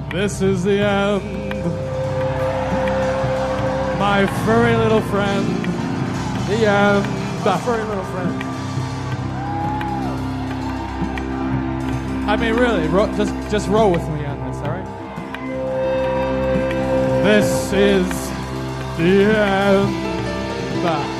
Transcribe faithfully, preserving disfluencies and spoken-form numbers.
This is the end. My furry little friend. The end. My furry little friend. I mean, really, ro- just just roll with me on this, all right? This is the end.